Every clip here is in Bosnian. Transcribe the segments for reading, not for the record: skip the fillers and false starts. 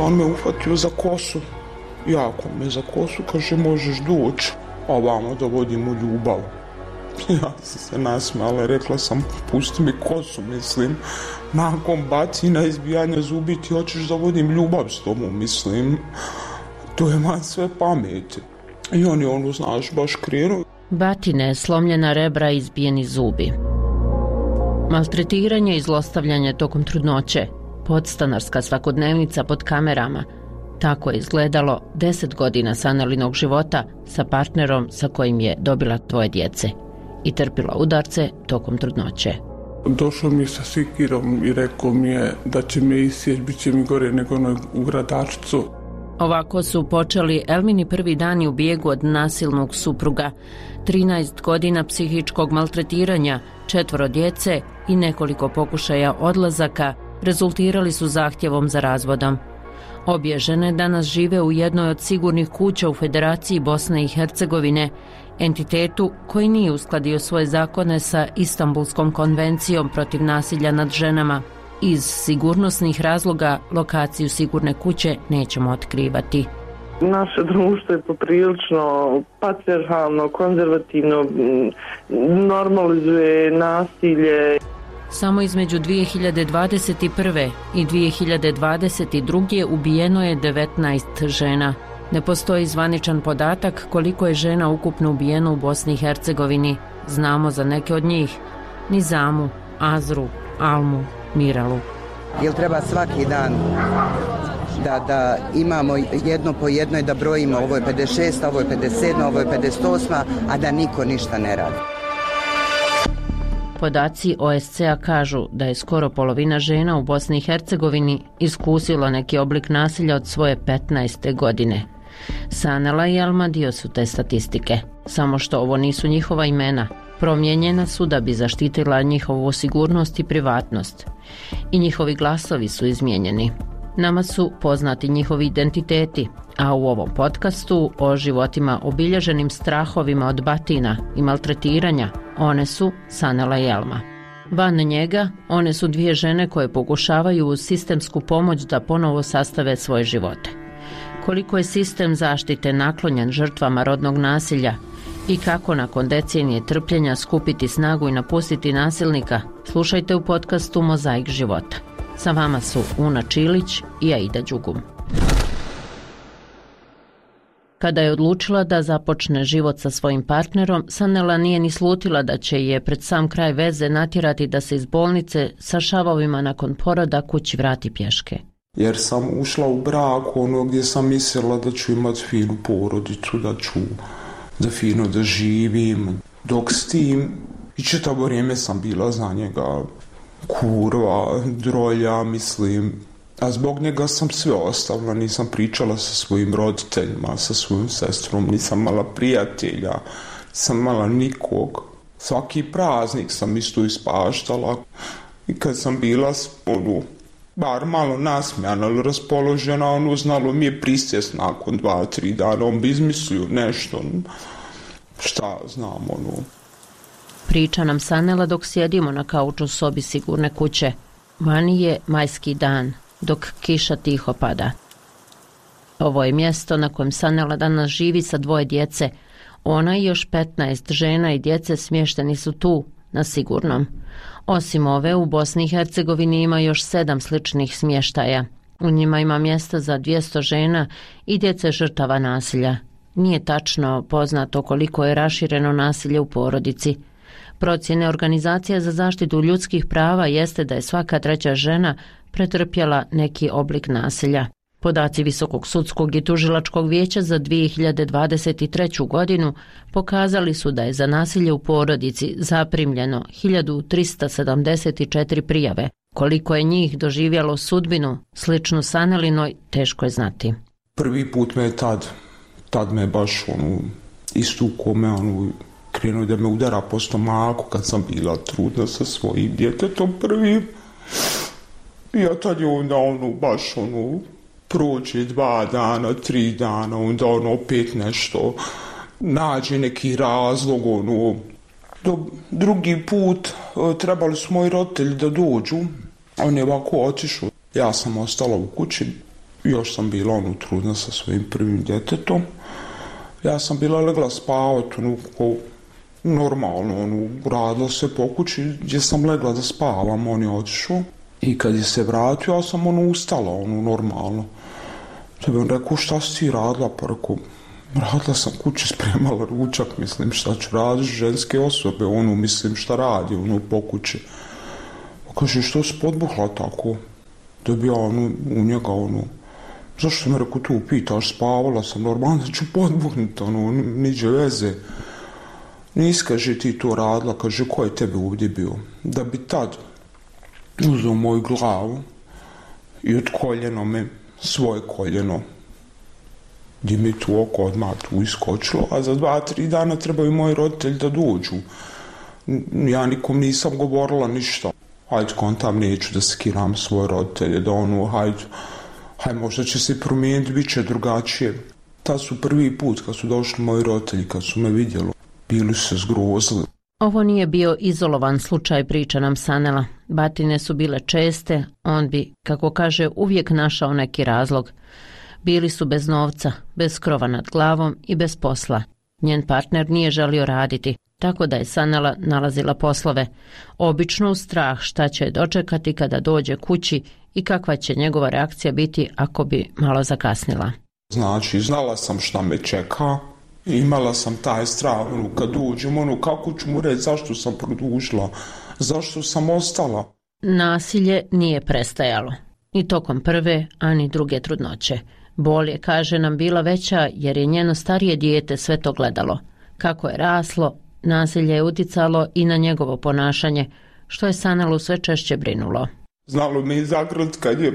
On me uhvatio za kosu, jako me za kosu, kaže možeš doći, a vamo da vodimo ljubav. Ja sam se nasmijala, rekla sam pusti mi kosu, mislim, nakon bacina, izbijanja zubi ti hoćeš da vodim ljubav s tobom, mislim, to je van sve pameti. I on je znaš, baš krenuo. Batine, slomljena rebra, izbijeni zubi. Maltretiranje i zlostavljanje tokom trudnoće, podstanarska svakodnevnica pod kamerama. Tako je izgledalo 10 godina Sanelinog života sa partnerom sa kojim je dobila 2 djece i trpila udarce tokom trudnoće. Došao mi je sa sikirom i rekao mi je da će me isjeći, bit će mi gore nego u Gradačcu. Ovako su počeli Elmini prvi dani u bijegu od nasilnog supruga. 13 godina psihičkog maltretiranja, 4 djece i nekoliko pokušaja odlazaka rezultirali su zahtjevom za razvodom. Obje žene danas žive u jednoj od sigurnih kuća u Federaciji Bosne i Hercegovine, entitetu koji nije uskladio svoje zakone sa Istanbulskom konvencijom protiv nasilja nad ženama. Iz sigurnosnih razloga lokaciju sigurne kuće nećemo otkrivati. Naše društvo je poprilično patrijarhalno, konzervativno, normalizuje nasilje. Samo između 2021. i 2022. ubijeno je 19 žena. Ne postoji zvaničan podatak koliko je žena ukupno ubijeno u Bosni i Hercegovini. Znamo za neke od njih: Nizamu, Azru, Almu, Miralu. Jel treba svaki dan da imamo jedno po jednoj da brojimo, ovo je 56, ovo je 57, ovo je 58, a da niko ništa ne radi. Podaci OSCE-a kažu da je skoro polovina žena u Bosni i Hercegovini iskusila neki oblik nasilja od svoje 15. godine. Sanela i Alma dio su te statistike, samo što ovo nisu njihova imena. Promijenjena su da bi zaštitila njihovu sigurnost i privatnost. I njihovi glasovi su izmijenjeni. Nama su poznati njihovi identiteti, a u ovom podcastu o životima obilježenim strahovima od batina i maltretiranja, one su Sanela i Alma. Van njega, one su 2 žene koje pokušavaju uz sistemsku pomoć da ponovo sastave svoje živote. Koliko je sistem zaštite naklonjen žrtvama rodnog nasilja i kako nakon decenije trpljenja skupiti snagu i napustiti nasilnika, slušajte u podcastu Mozaik života. Sa vama su Una Čilić i Aida Đugum. Kada je odlučila da započne život sa svojim partnerom, Sanela nije ni slutila da će je pred sam kraj veze natjerati da se iz bolnice sa šavovima nakon poroda kući vrati pješke. Jer sam ušla u brak gdje sam mislila da ću imati finu porodicu, da ću da fino da živim. Dok s tim i čitavo vrijeme sam bila za njega kurva, drolja, mislim. A zbog njega sam sve ostavila, nisam pričala sa svojim roditeljima, sa svojom sestrom, nisam mala prijatelja, nisam mala nikog. Svaki praznik sam isto ispaštala i kad sam bila bar malo nasmijana ili raspoložena, znalo mi je prisjest nakon 2-3 dana, on bi izmislio nešto, šta znam, Priča nam Sanela dok sjedimo na kauču u sobi sigurne kuće. Vani je majski dan, dok kiša tiho pada. Ovo je mjesto na kojem Sanela danas živi sa 2 djece. Ona i još 15 žena i djece smješteni su tu, na sigurnom. Osim ove, u Bosni i Hercegovini ima još 7 sličnih smještaja. U njima ima mjesta za 200 žena i djece žrtava nasilja. Nije tačno poznato koliko je rašireno nasilje u porodici. Procjene Organizacije za zaštitu ljudskih prava jeste da je svaka 3. žena pretrpjela neki oblik nasilja. Podaci Visokog sudskog i tužilačkog vijeća za 2023. godinu pokazali su da je za nasilje u porodici zaprimljeno 1374 prijave. Koliko je njih doživjelo sudbinu sličnu Sanelinoj, teško je znati. Prvi put me je tad me baš istukao me, krenuo da me udara po stomaku kad sam bila trudna sa svojim djetetom prvim. I ja tad je onda baš prođe 2 dana, 3 dana, onda opet nešto, nađe neki razlog, drugi put trebali su moji roditelji da dođu, on je ovako otišao, ja sam ostala u kući, još sam bila trudna sa svojim prvim djetetom. Ja sam bila legla spavati, normalno, radilo se po kući gdje sam legla da spavam, on je otišao. I kad je se vratio, ja sam ustala, normalno. Da bi on rekao, šta si ti radila? Pa rekao, radila sam kući, spremala ručak, mislim, šta ću raditi, ženske osobe, mislim, šta radi, po kući. Pa kaže, što si podbuhla tako? Da bi ja, u njega, zašto me rekao tu pitaš, spavala sam, normalno da ću podbuhnuti, niđe veze. Nis, kaže, ti to radila, kaže, ko je tebe ovdje bio? Da bi tad uzeo moju glavu i od koljena me, svoje koljeno, gdje mi je tu oko odmah tu iskočilo, a za 2-3 dana trebaju moji roditelji da dođu. Ja nikom nisam govorila ništa. Hajde, kontam, neću da skiram svoje roditelje, da hajde, možda će se promijeniti, bit će drugačije. Tad su prvi put kad su došli moji roditelji, kad su me vidjeli, bili su se zgrozili. Ovo nije bio izolovan slučaj, priča nam Sanela. Batine su bile česte, on bi, kako kaže, uvijek našao neki razlog. Bili su bez novca, bez krova nad glavom i bez posla. Njen partner nije želio raditi, tako da je Sanela nalazila poslove. Obično u strah šta će dočekati kada dođe kući i kakva će njegova reakcija biti ako bi malo zakasnila. Znači, znala sam šta me čeka. Imala sam taj strah, kad uđem, kako ću mu reći zašto sam produžila, zašto sam ostala. Nasilje nije prestajalo, ni tokom prve, ani druge trudnoće. Bol je, kaže nam, bila veća jer je njeno starije dijete sve to gledalo. Kako je raslo, nasilje je uticalo i na njegovo ponašanje, što je Sanelu sve češće brinulo. Znalo me i zagrad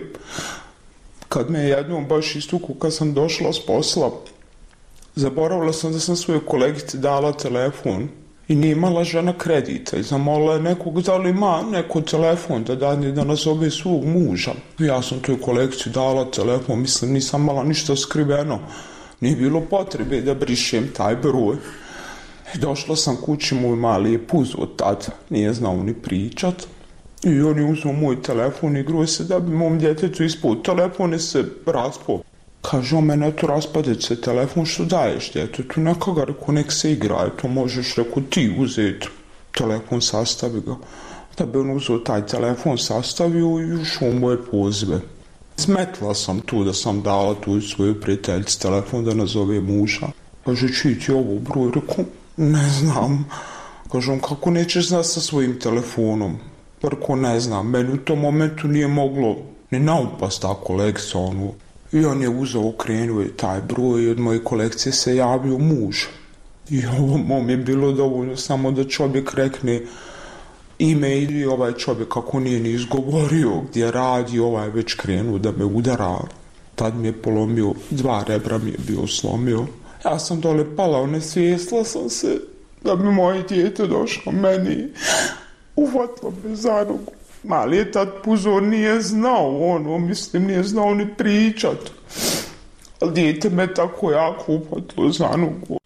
kad me jednom baš istuku kad sam došla s posla. Zaboravila sam da sam svojoj kolegici dala telefon i nije imala žena kredita i zamolila je nekog da li ima neko telefon da nazove svog muža. Ja sam toj kolegici dala telefon, mislim nisam imala ništa skriveno, nije bilo potrebe da brišem taj broj. Došla sam kući, moj mali je puzo tad, nije znao ni pričat i on je uzeo moj telefon i igruo se da bi mom djetetu ispod telefone se raspao. Kaže, on mene tu raspadeć se telefon, što daješ djetetu, neka ga, reko, nek se igraje, to možeš, reko, ti uzeti telefon, sastavi ga. Da bi on uzeo taj telefon, sastavio i ušao u moje pozive. Smetla sam tu da sam dala tu svoju prijateljici telefon da nazove muža. Kaže, čiji ti ovo broj, reko, ne znam. Kaže, on, kako nećeš znati sa svojim telefonom? Reko, ne znam, meni u tom momentu nije moglo ni naupast ta kolekcija, I on je uzeo, okrenuo je taj broj i od moje kolekcije se javio muž. I ovo mom je bilo dovoljno samo da čovjek rekne ime i ovaj čovjek kako nije ni izgovorio gdje radi, ovaj već krenuo da me udara. Tad mi je polomio, 2 rebra mi je bio slomio. Ja sam dole pala, onesvijestila sam se da bi moje dijete došlo meni. Uvatilo me za nogu. Mali je tad puzo, nije znao mislim, nije znao ni pričat. Ali dijete me tako jako upatilo za nogu.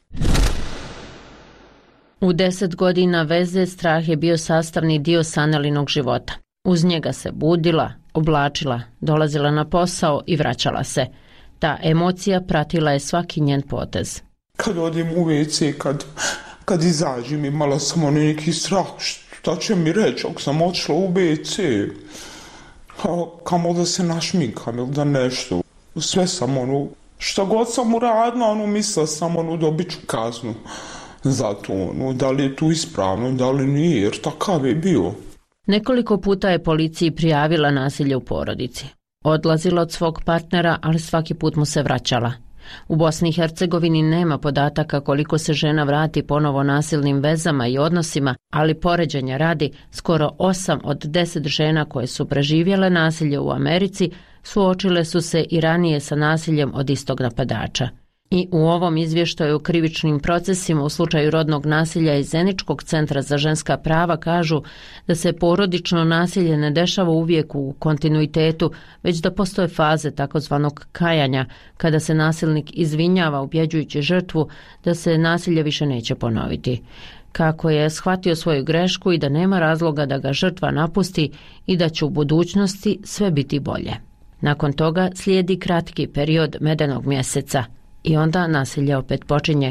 U 10 godina veze strah je bio sastavni dio Sanelinog života. Uz njega se budila, oblačila, dolazila na posao i vraćala se. Ta emocija pratila je svaki njen potez. Kad odim u WC, kad izađem, imala sam neki strah. Šta će mi reći ako sam odšla u WC? Kamo da se našminkam ili da nešto. Sve sam šta god sam uradila, mislila sam dobit ću kaznu za to. Da li je tu ispravno, da li nije, jer takav je bio. Nekoliko puta je policiji prijavila nasilje u porodici. Odlazila od svog partnera, ali svaki put mu se vraćala. U Bosni i Hercegovini nema podataka koliko se žena vrati ponovo nasilnim vezama i odnosima, ali poređenja radi, skoro 8 od 10 žena koje su preživjele nasilje u Americi suočile su se i ranije sa nasiljem od istog napadača. I u ovom izvještaju o krivičnim procesima u slučaju rodnog nasilja iz Zeničkog centra za ženska prava kažu da se porodično nasilje ne dešava uvijek u kontinuitetu, već da postoje faze takozvanog kajanja, kada se nasilnik izvinjava ubjeđujući žrtvu da se nasilje više neće ponoviti. Kako je shvatio svoju grešku i da nema razloga da ga žrtva napusti i da će u budućnosti sve biti bolje. Nakon toga slijedi kratki period medenog mjeseca i onda nasilje opet počinje.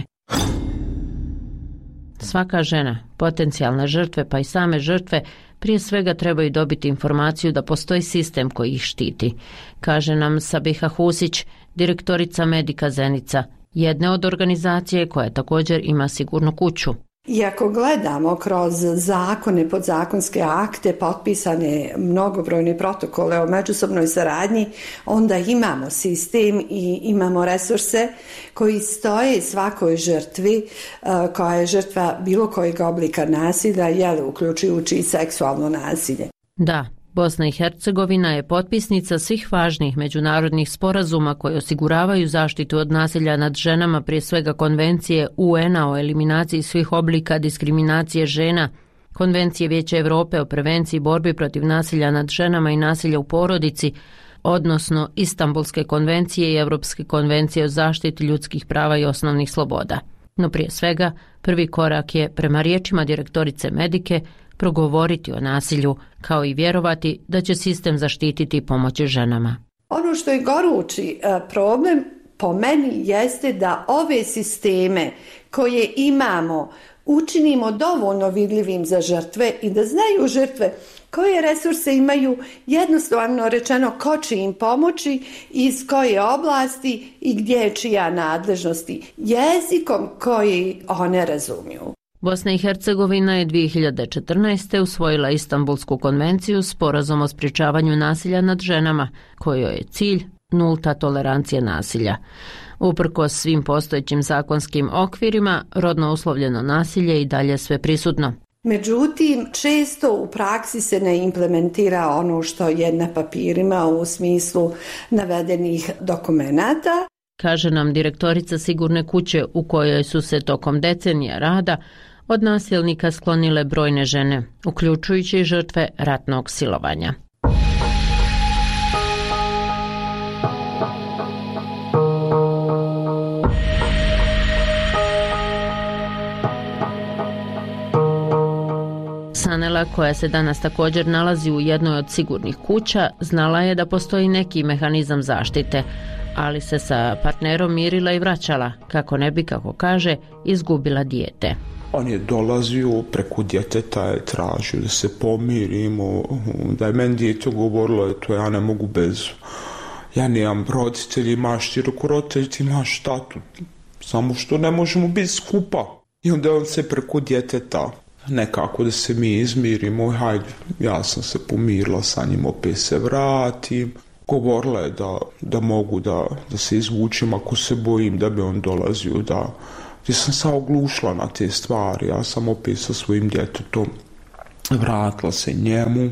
Svaka žena, potencijalne žrtve pa i same žrtve prije svega trebaju dobiti informaciju da postoji sistem koji ih štiti, kaže nam Sabiha Husić, direktorica Medika Zenica, jedne od organizacije koja također ima sigurnu kuću. I ako gledamo kroz zakone, podzakonske akte, potpisane mnogobrojne protokole o međusobnoj saradnji, onda imamo sistem i imamo resurse koji stoje svakoj žrtvi koja je žrtva bilo kojeg oblika nasilja, uključujući i seksualno nasilje. Da, Bosna i Hercegovina je potpisnica svih važnih međunarodnih sporazuma koji osiguravaju zaštitu od nasilja nad ženama, prije svega Konvencije UN-a o eliminaciji svih oblika diskriminacije žena, Konvencije Vijeća Europe o prevenciji borbi protiv nasilja nad ženama i nasilja u porodici, odnosno Istanbulske konvencije i Europske konvencije o zaštiti ljudskih prava i osnovnih sloboda. No prije svega, prvi korak je, prema riječima direktorice Medike, progovoriti o nasilju, kao i vjerovati da će sistem zaštititi i pomoći ženama. Ono što je gorući problem po meni jeste da ove sisteme koje imamo učinimo dovoljno vidljivim za žrtve i da znaju žrtve koje resurse imaju, jednostavno rečeno ko će im pomoći, iz koje oblasti i gdje je čija nadležnosti, jezikom koji one razumiju. Bosna i Hercegovina je 2014. usvojila Istanbulsku konvenciju, sporazum o sprječavanju nasilja nad ženama, kojoj je cilj nulta tolerancija nasilja. Uprkos svim postojećim zakonskim okvirima, rodno uslovljeno nasilje je i dalje sve prisutno. Međutim, često u praksi se ne implementira ono što je na papirima u smislu navedenih dokumenata. Kaže nam direktorica sigurne kuće u kojoj su se tokom decenija rada od nasilnika sklonile brojne žene, uključujući žrtve ratnog silovanja. Sanela, koja se danas također nalazi u jednoj od sigurnih kuća, znala je da postoji neki mehanizam zaštite, ali se sa partnerom mirila i vraćala, kako ne bi, kako kaže, izgubila dijete. On je dolazio, preko djeteta je tražio da se pomirimo, da je meni dijete govorilo, to ja ne mogu bez, ja nemam roditelji, imaš ti roditelji, ti imaš tatu, samo što ne možemo biti skupa. I onda on se preko djeteta, nekako da se mi izmirimo, hajde, ja sam se pomirila sa njim, opet se vratim. Govorila je da mogu da se izvučem ako se bojim da bi on dolazio, gdje sam se oglušila na te stvari, ja sam opet sa svojim djetetom vratila se njemu.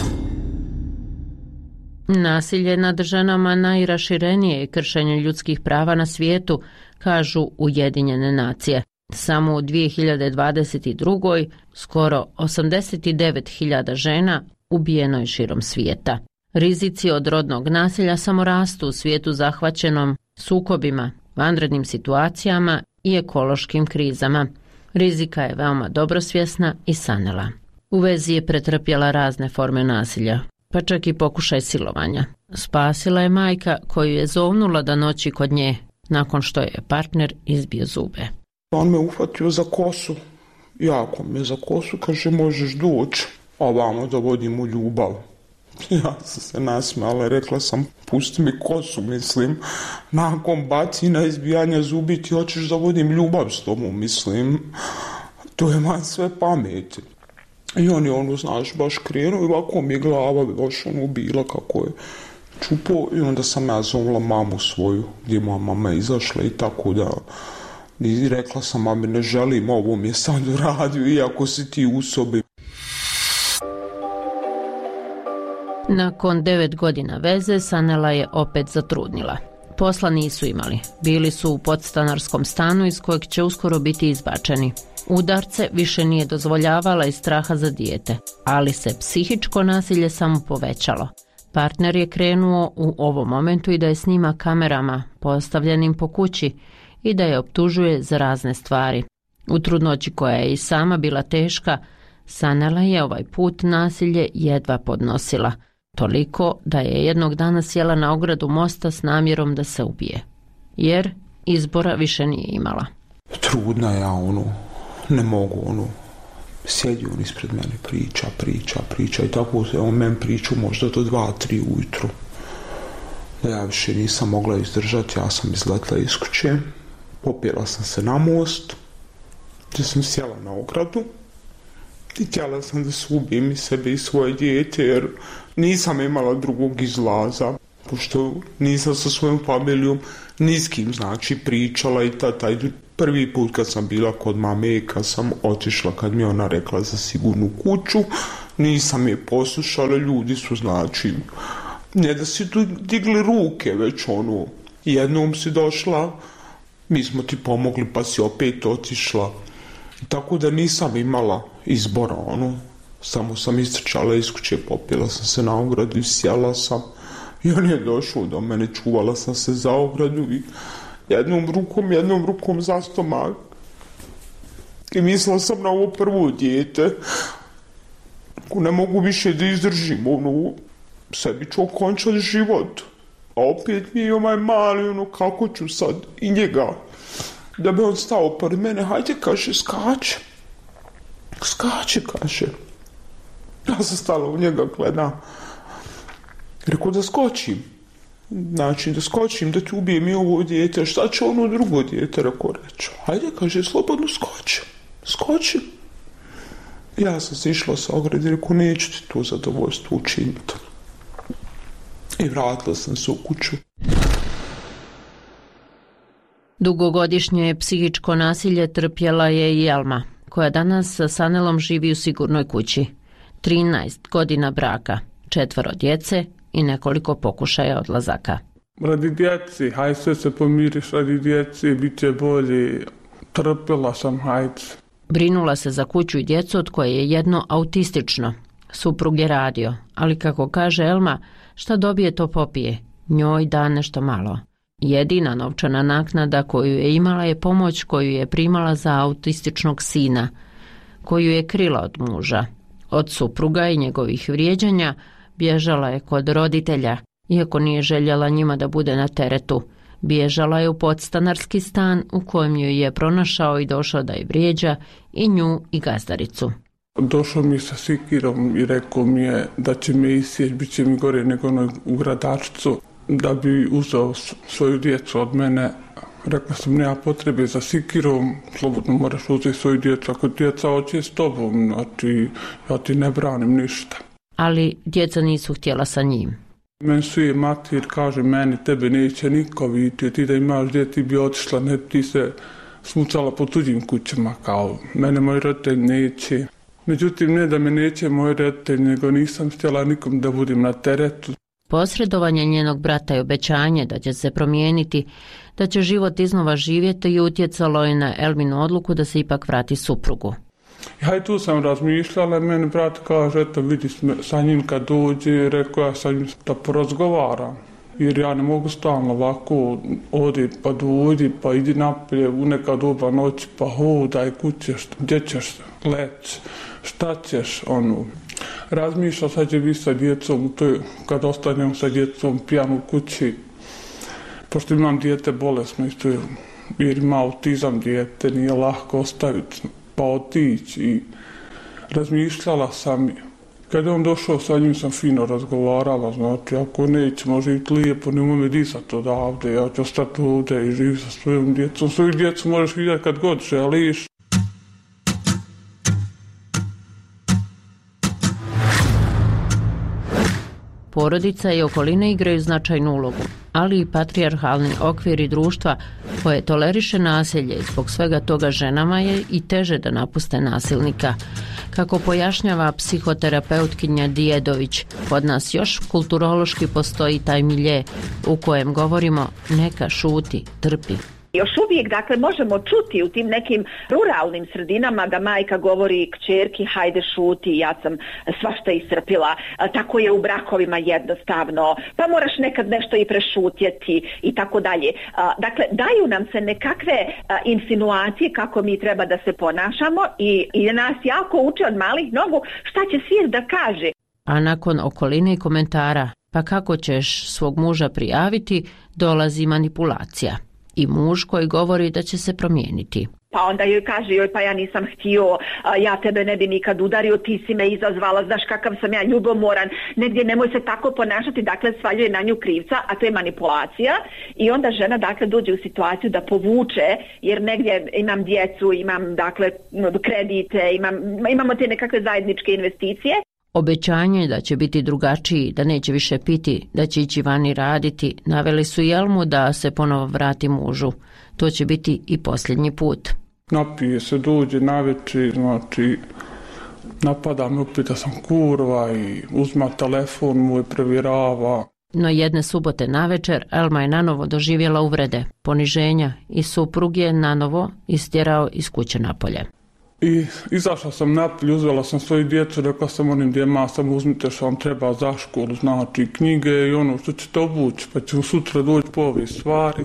Nasilje nad ženama najraširenije je kršenje ljudskih prava na svijetu, kažu Ujedinjene nacije. Samo u 2022. skoro 89.000 žena ubijeno je širom svijeta. Rizici od rodnog nasilja samo rastu u svijetu zahvaćenom sukobima, vanrednim situacijama i ekološkim krizama. Rizika je veoma dobro svjesna i Sanela. U vezi je pretrpjela razne forme nasilja, pa čak i pokušaj silovanja. Spasila je majka koju je zovnula da noći kod nje, nakon što je partner izbio zube. On me uhvatio za kosu, jako me za kosu, kaže možeš doći, ovamo da vodimo ljubav. Ja sam se nasmijala, rekla sam pusti mi kosu, mislim, nakon bacina izbijanja zubi ti hoćeš da vodim ljubav s tobom, mislim, to je man sve pameti. I on je znaš, baš krenuo i ovako mi je glava baš bila kako je čupo i onda sam ja zovla mamu svoju, gdje moja mama izašla i tako da. I rekla sam mami ne želim ovo mi je sad uradio iako si ti u sobi. Nakon 9 godina veze Sanela je opet zatrudnila. Posla nisu imali. Bili su u podstanarskom stanu iz kojeg će uskoro biti izbačeni. Udarce više nije dozvoljavala iz straha za dijete, ali se psihičko nasilje samo povećalo. Partner je krenuo u ovom momentu i da je snima kamerama postavljenim po kući i da je optužuje za razne stvari. U trudnoći koja je i sama bila teška, Sanela je ovaj put nasilje jedva podnosila. Toliko da je jednog dana sjela na ogradu mosta s namjerom da se ubije. Jer izbora više nije imala. Trudna ja, ne mogu, sjedi on ispred mene, priča i tako se on meni priču možda do 2-3 ujutru. Da ja više nisam mogla izdržati, ja sam izletla iz kuće, popela sam se na most, gdje sam sjela na ogradu i htjela sam da se ubijem i sebe i svoje dijete, jer nisam imala drugog izlaza, pošto nisam sa svojom familijom ni s kim, pričala i taj prvi put kad sam bila kod mame, kad sam otišla, kad mi ona rekla za sigurnu kuću, nisam je poslušala, ljudi su ne da si tu digli ruke, već jednom si došla, mi smo ti pomogli pa si opet otišla. Tako da nisam imala izbora, samo sam istrčala iz kuće, popila sam se na ogradu i sjela sam. I on je došao do mene, čuvala sam se za ogradu i jednom rukom za stomak. I mislila sam na ovo prvo dijete. Ako ne mogu više da izdržim, sebi ću okončati život. A opet mi je ovaj mali, kako ću sad i njega. Da bi on stao pored mene, hajde, kaže, skače, kaže. Ja sam stala u njega, gledam. Rekao da skočim. Da skočim, da ti ubijem i ovo dijete. Šta će ono drugo dijete, rekao, reći. Hajde, kaže, slobodno skoči. Ja sam se išla sa ograde, rekao, neću ti to zadovoljstvo učiniti. I vratila sam se u kuću. Dugogodišnje psihičko nasilje trpjela je i Elma, koja danas sa Sanelom živi u sigurnoj kući. 13 godina braka, 4 djece i nekoliko pokušaja odlazaka. Radi djeci, haj sve se pomiriš, radi djeci, bit će bolje. Trpjela sam, hajde. Brinula se za kuću i djecu, od koje je jedno autistično. Suprug je radio, ali kako kaže Elma, šta dobije to popije, njoj da nešto malo. Jedina novčana naknada koju je imala je pomoć koju je primala za autističnog sina, koju je krila od muža. Od supruga i njegovih vrijeđanja bježala je kod roditelja, iako nije željela njima da bude na teretu. Bježala je u podstanarski stan u kojem ju je pronašao i došao da je vrijeđa i nju i gazdaricu. Došao mi sa sikirom i rekao mi je da će me isjeći, bit će mi gore nego u gradačcu, da bi uzeo svoju djecu od mene. Rekla sam, nema potrebe za sikirom, slobodno moraš uzeti svoju djecu, ako djeca hoće s tobom, ja ti ne branim ništa. Ali djeca nisu htjela sa njim. Meni su je mater, kaže meni, tebe neće niko vidjeti, ti da imaš djete, ti bi otišla, ne ti se smucala po tuđim kućama, kao mene moj roditelj neće. Međutim, ne da me neće moj roditelj, nego nisam htjela nikom da budem na teretu. Posredovanje njenog brata i obećanje da će se promijeniti, da će život iznova živjeti i utjecalo je na Elminu odluku da se ipak vrati suprugu. Ja i tu sam razmišljala, meni brat kaže, eto vidi sa njim kad dođe, rekao ja sa njim da porazgovaram. Jer ja ne mogu stalno ovako odi pa dođi, pa idi napolje u neka doba noći, pa hodaj kućeš, gdje ćeš leći, šta ćeš, Razmišljao sad će biti sa djecom, kad ostanem sa djecom pijan u kući, pošto imam dijete bolesno isto, jer ima autizam dijete, nije lahko ostaviti, pa otići. I razmišljala sam, kad je on došao, sa njim sam fino razgovarala, ako nećemo živjeti lijepo, nemoj me disati odavde, ja ću ostati ovdje i živjeti sa svojom djecom. Svoju djecu možeš vidjeti kad god želiš. Porodica i okoline igraju značajnu ulogu, ali i patrijarhalni okviri društva koje toleriše nasilje i zbog svega toga ženama je i teže da napuste nasilnika. Kako pojašnjava psihoterapeutkinja Dijedović, kod nas još kulturološki postoji taj milje u kojem govorimo neka šuti, trpi. Još uvijek, dakle, možemo čuti u tim nekim ruralnim sredinama da majka govori kćerki, hajde šuti, ja sam svašta iscrpila, tako je u brakovima jednostavno, pa moraš nekad nešto i prešutjeti i tako dalje. Dakle, daju nam se nekakve insinuacije kako mi treba da se ponašamo i nas jako uče od malih nogu šta će svijet da kaže. a nakon okoline i komentara pa kako ćeš svog muža prijaviti, dolazi manipulacija i muž koji govori da će se promijeniti. Pa onda joj kaže, pa ja nisam htio, ja tebe ne bi nikad udario, ti si me izazvala, znaš kakav sam ja ljubomoran, negdje nemoj se tako ponašati, dakle svaljuje na nju krivca, a to je manipulacija i onda žena dakle dođe u situaciju da povuče, jer negdje imam djecu, imam dakle kredite, imamo te nekakve zajedničke investicije. Obećanje da će biti drugačiji, da neće više piti, da će ići vani raditi, naveli su Jelmu da se ponovo vrati mužu. To će biti i posljednji put. Napije se, dođe navečer, znači napada me opet da sam kurva i uzma telefon moj, provjerava. No jedne subote navečer Elma je nanovo doživjela uvrede, poniženja i suprug je nanovo istjerao iz kuće napolje. I izašla sam napolje, uzela sam svoju djecu, rekla sam onim djema, samo uzmite što vam treba za školu, znači knjige i ono što ćete obući, pa ćemo sutra doći po ove stvari,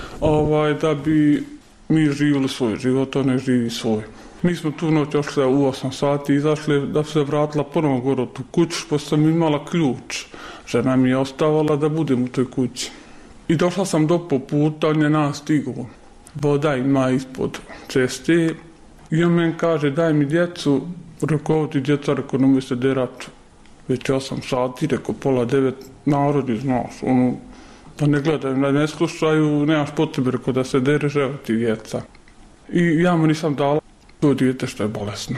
da bi mi živjeli svoj život, on ne živi svoj. Mi smo tu noć ošli u 8 sati, izašli da se vratila ponovo gore u tu kuću, pa sam imala ključ. Žena mi je ostavala da budem u toj kući. I došla sam do poputa, on je nas stigao. Voda ima ispod ceste. I on meni kaže, daj mi djecu, rekao, ovo ti djeca, rekao, nemoj se derati. Već 8 sati, rekao, 8:30, narodi, znaš, da ne gledaju, da ne slušaju, nemaš potrebe, rekao, da se dereš, evo ti djeca. I ja mu nisam dala to dijete što je bolesno.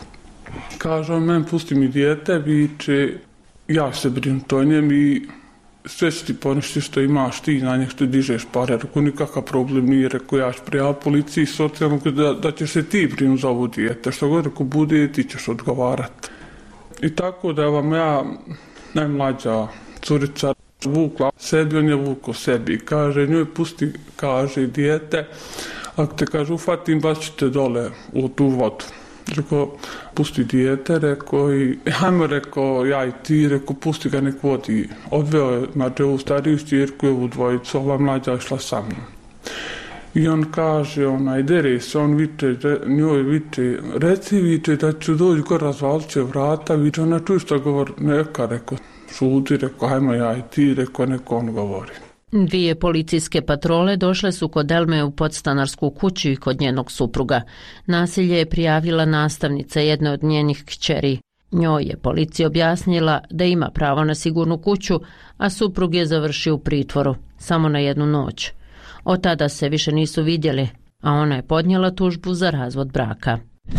Kaže on, meni pusti mi dijete, viče, ja se brinu to njem i sve će ti poništi što imaš ti na njeg što dižeš pare. Rekao, nikakav problem nije, rekao, ja ću prijaviti policiji socijalno da ćeš se ti brinu za ovo dijete. Što god rekao bude, ti ćeš odgovarati. I tako da vam ja, najmlađa curica, vukla sebi, on je vukao sebi. Kaže, njoj pusti, kaže, dijete, ako te, kaže, ufatim, bačite dole u tu vodu. Rekao, pusti dijete, rekao, i hajmo, rekao, ja i ti, rekao, pusti ga nek vodi. Odveo je, znači, ovu stariju šćerku i ovu dvojicu, ova mlađa išla sa mnom. I on kaže, dere se, on viče, njoj viče, reci viče da ću doći gore, razvalit će vrata, viče, ona čuj što govori, neka, rekao, šuti, rekao, hajmo ja i ti, rekao, neko on govori. 2 policijske patrole došle su kod Elme u podstanarsku kuću i kod njenog supruga. Nasilje je prijavila nastavnica jedne od njenih kćeri. Njoj je policija objasnila da ima pravo na sigurnu kuću, a suprug je završio u pritvoru, samo na 1 noć. Od tada se više nisu vidjeli, a ona je podnijela tužbu za razvod braka.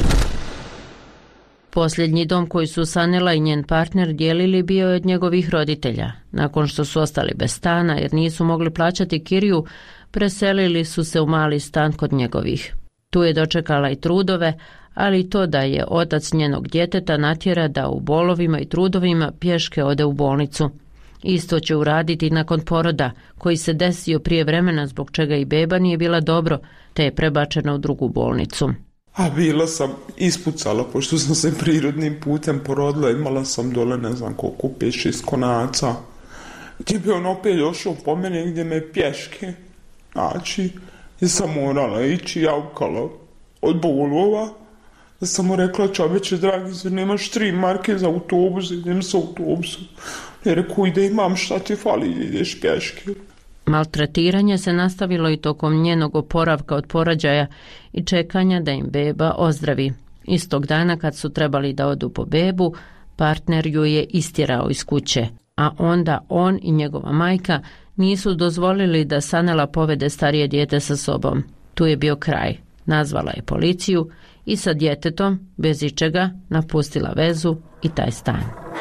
Posljednji dom koji su Sanela i njen partner dijelili bio je od njegovih roditelja. Nakon što su ostali bez stana jer nisu mogli plaćati kiriju, preselili su se u mali stan kod njegovih. Tu je dočekala i trudove, ali i to da je otac njenog djeteta natjera da u bolovima i trudovima pješke ode u bolnicu. Isto će uraditi nakon poroda, koji se desio prije vremena zbog čega i beba nije bila dobro, te je prebačena u drugu bolnicu. A bila sam ispucala, pošto sam se prirodnim putem porodila, imala sam dole ne znam koliko, 5-6 konaca. Gdje bi on opet došao po mene gdje me pješke. Znači, ja sam morala ići javkala od bolova. Da sam mu rekla, čoveče dragi, zar nemaš 3 marke za autobus, idem sa autobusom. Ja rekao, ide imam, šta ti fali, ideš pješke. Maltretiranje se nastavilo i tokom njenog oporavka od porođaja i čekanja da im beba ozdravi. Istog dana kad su trebali da odu po bebu, partner ju je istjerao iz kuće, a onda on i njegova majka nisu dozvolili da Sanela povede starije dijete sa sobom. Tu je bio kraj. Nazvala je policiju i sa djetetom, bez ičega, napustila vezu i taj stan.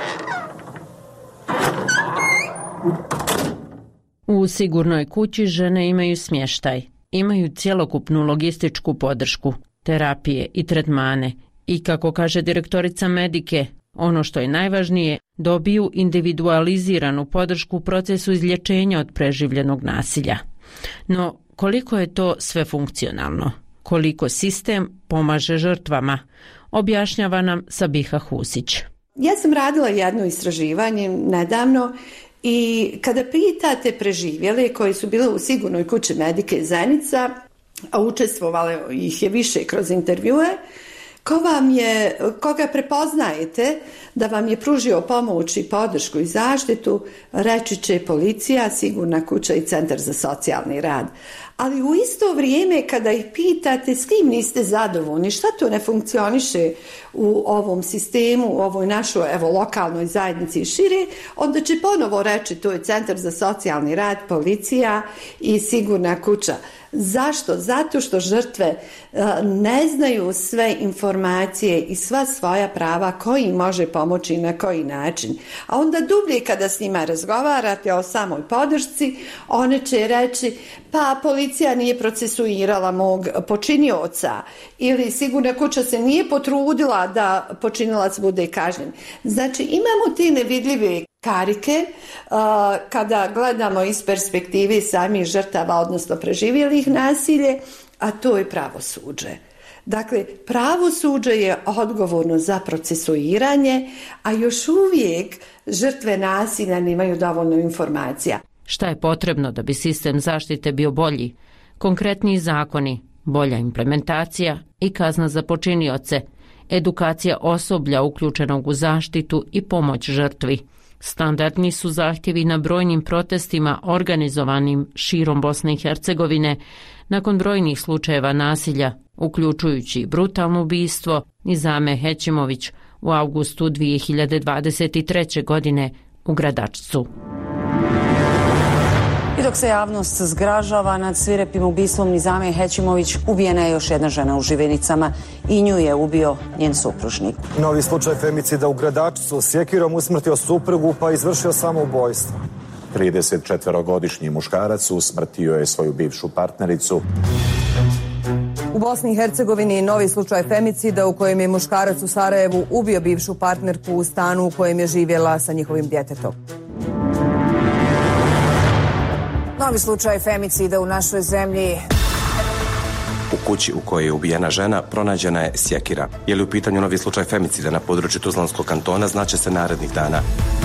U sigurnoj kući žene imaju smještaj, imaju cjelokupnu logističku podršku, terapije i tretmane i, kako kaže direktorica Medike, ono što je najvažnije, dobiju individualiziranu podršku u procesu izlječenja od preživljenog nasilja. No, koliko je to sve funkcionalno? Koliko sistem pomaže žrtvama? Objašnjava nam Sabiha Husić. Ja sam radila jedno istraživanje nedavno i kada pitate preživjele koji su bile u sigurnoj kući Medike Zenica, a učestvovale ih je više kroz intervjue, koga prepoznajete da vam je pružio pomoć i podršku i zaštitu, reći će policija, sigurna kuća i centar za socijalni rad. Ali u isto vrijeme kada ih pitate s kim niste zadovoljni, šta to ne funkcioniše u ovom sistemu, u ovoj našoj lokalnoj zajednici i šire, onda će ponovo reći to je centar za socijalni rad, policija i sigurna kuća. Zašto? Zato što žrtve ne znaju sve informacije i sva svoja prava koji im može pomoći i na koji način. A onda dublje kada s njima razgovarate o samoj podršci, one će reći pa policija nije procesuirala mog počinioca ili sigurna kuća se nije potrudila da počinilac bude kažnjen. Znači imamo te nevidljive karike kada gledamo iz perspektive samih žrtava, odnosno preživjelih nasilje, a to je pravosuđe. Dakle, pravosuđe je odgovorno za procesuiranje, a još uvijek žrtve nasilja nemaju dovoljno informacija. Šta je potrebno da bi sistem zaštite bio bolji? Konkretniji zakoni, bolja implementacija i kazna za počinioce, edukacija osoblja uključenog u zaštitu i pomoć žrtvi. Standardni su zahtjevi na brojnim protestima organizovanim širom Bosne i Hercegovine nakon brojnih slučajeva nasilja, uključujući brutalno ubistvo Nizame Hećimović u avgustu 2023. godine u Gradačcu. I dok se javnost zgražava nad svirepim ubistvom Nizame Hećimović, ubijena je još jedna žena u Živinicama i nju je ubio njen supružnik. Novi slučaj femicida u Gradačcu, sjekirom usmrtio suprugu pa izvršio samoubojstvo. 34-godišnji muškarac usmrtio je svoju bivšu partnericu. U Bosni i Hercegovini novi slučaj femicida u kojem je muškarac u Sarajevu ubio bivšu partnerku u stanu u kojem je živjela sa njihovim djetetom. Novi slučaj femicida u našoj zemlji. U kući u kojoj je ubijena žena pronađena je sjekira. Je li u pitanju novi slučaj femicida na području Tuzlanskog kantona, znaće se narednih dana.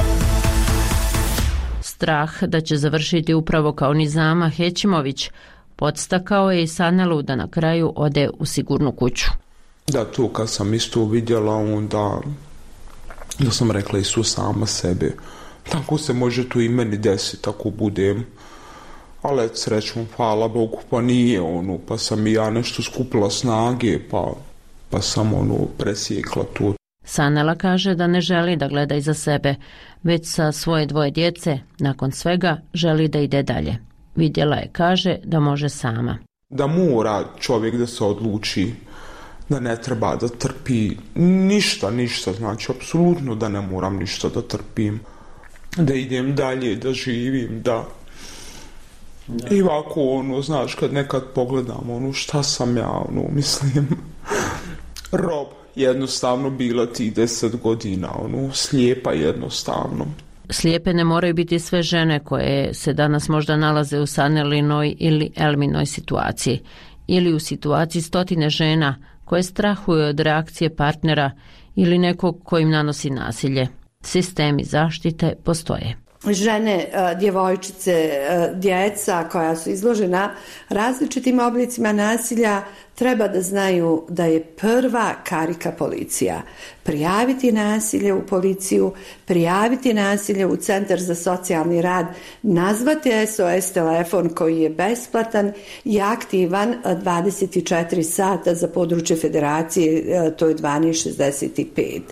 Strah da će završiti upravo kao Nizama Hećimović podstakao je i Sanelu da na kraju ode u sigurnu kuću. Da, to kad sam isto vidjela, onda da sam rekla Isu sama sebe. Tako se može tu i meni desiti ako budem. Ali srećom, hvala Bogu, pa nije pa sam i ja nešto skupila snage, pa sam presjekla to. Sanela kaže da ne želi da gleda iza sebe, već sa svoje 2 djece, nakon svega, želi da ide dalje. Vidjela je, kaže, da može sama. Da mora čovjek da se odluči, da ne treba da trpi ništa, znači apsolutno da ne moram ništa da trpim, da idem dalje, da živim, da... I ovako, znaš, kad nekad pogledam, šta sam ja, mislim, rob, jednostavno bila ti 10 godina, slijepa jednostavno. Slijepe ne moraju biti sve žene koje se danas možda nalaze u Sanelinoj ili Elminoj situaciji, ili u situaciji 100 žena koje strahuju od reakcije partnera ili nekog ko im nanosi nasilje. Sistemi zaštite postoje. Žene, djevojčice, djeca koja su izložena različitim oblicima nasilja treba da znaju da je prva karika policija. Prijaviti nasilje u policiju, prijaviti nasilje u centar za socijalni rad, nazvati SOS telefon koji je besplatan i aktivan 24 sata za područje federacije, to je 1265.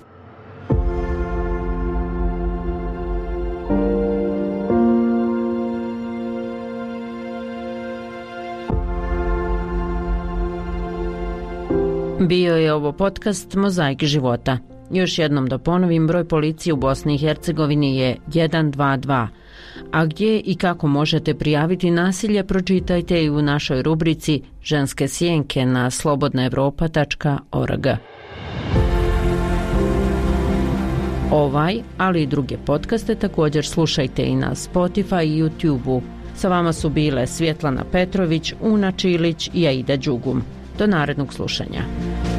Bio je ovo podcast Mozaik života. Još jednom da ponovim, broj policije u Bosni i Hercegovini je 122. A gdje i kako možete prijaviti nasilje, pročitajte i u našoj rubrici Ženske sjenke na slobodnaevropa.org. Ovaj, ali i druge podcaste također slušajte i na Spotify i YouTube-u. Sa vama su bile Svjetlana Petrović, Una Čilić i Aida Đugum. Do narednog slušanja.